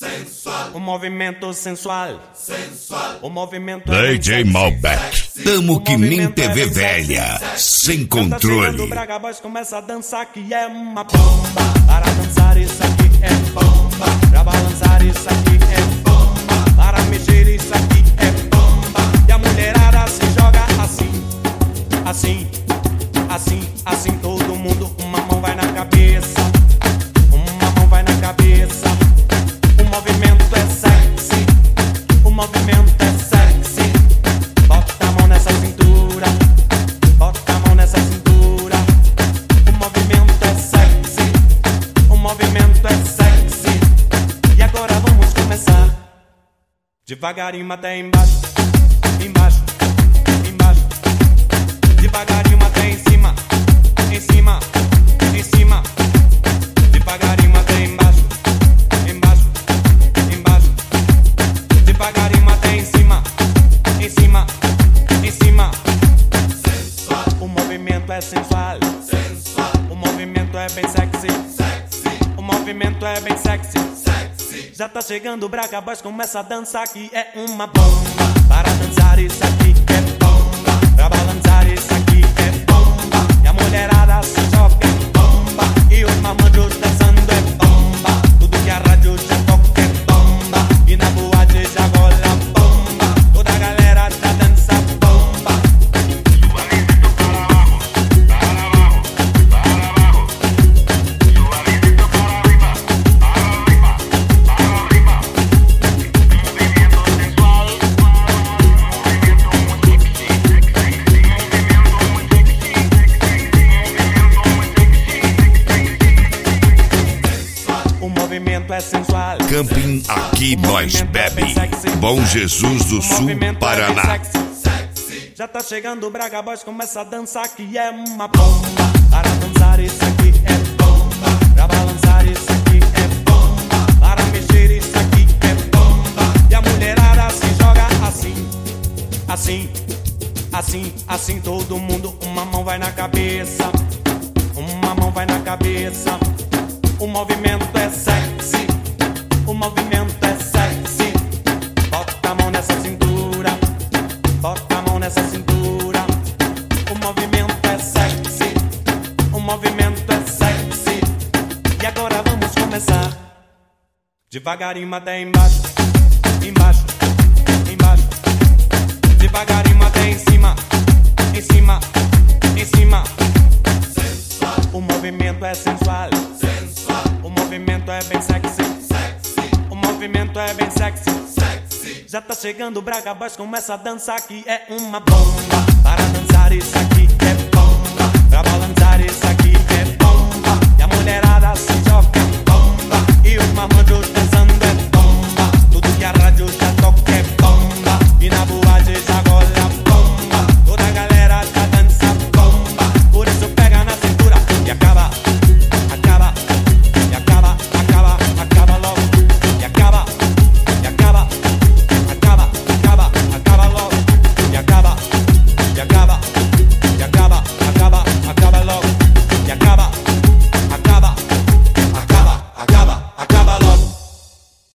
sensual. O movimento sensual, sensual. O movimento DJ Malbec, tamo que nem TV velha, sem controle. O Braga Boys começa a dançar que é uma bomba. Para dançar isso aqui é bomba. Pra balançar isso aqui é bomba. Para mexer isso aqui é bomba. E a mulherada se joga assim, assim, assim, assim. Todo mundo, uma mão vai na cabeça, uma mão vai na cabeça. O movimento é sexy, o movimento é sexy. Bota a mão nessa cintura, bota a mão nessa cintura. O movimento é sexy, o movimento é sexy. E agora vamos começar devagarinho até embaixo, embaixo, embaixo. Devagarinho até em cima, em cima, em cima. Devagarinho até embaixo, embaixo, embaixo. Devagarinho até em cima, em cima, em cima. Sensual. O movimento é sensual, sensual. O movimento é bem sexy, sexy. O movimento é bem sexy, sexy. Já tá chegando o Braga Boys, começa a dançar que é uma bomba. Para dançar isso aqui é bomba. Pra balançar isso aqui é bomba. E a mulherada se joga é bomba. E os mamanjos dançando é bomba. Tudo que a rádio já toca é bomba. E na boate já rola bomba. Toda a galera já dança bomba. Suavecito para abajo, para abajo, para abajo. Suavecito para arriba, para arriba, para arriba. Movimiento sensual, movimiento muy sexy, movimiento muy sexy, O movimento é sensual. Camping aqui nós bebe. Bom Jesus do Sul, Paraná. Já tá chegando o Braga Boys, começa a dançar que é uma bomba. Para dançar isso aqui é bomba. Pra balançar isso aqui é bomba. Para mexer isso aqui é bomba. E a mulherada se joga assim, assim, assim, assim. Todo mundo, uma mão vai na cabeça, uma mão vai na cabeça. O movimento é sexy, o movimento é sexy. Bota a mão nessa cintura, bota a mão nessa cintura. O movimento é sexy, o movimento é sexy. E agora vamos começar devagarinho até embaixo, embaixo, embaixo. Devagarinho até em cima, em cima, em cima. Sensual. O movimento é sensual, sensual. O movimento é bem sexy, sexy. O movimento é bem sexy, sexy. Já tá chegando o Braga Boys, começa a dançar que é uma bomba. Para dançar isso aqui é bomba. Pra balançar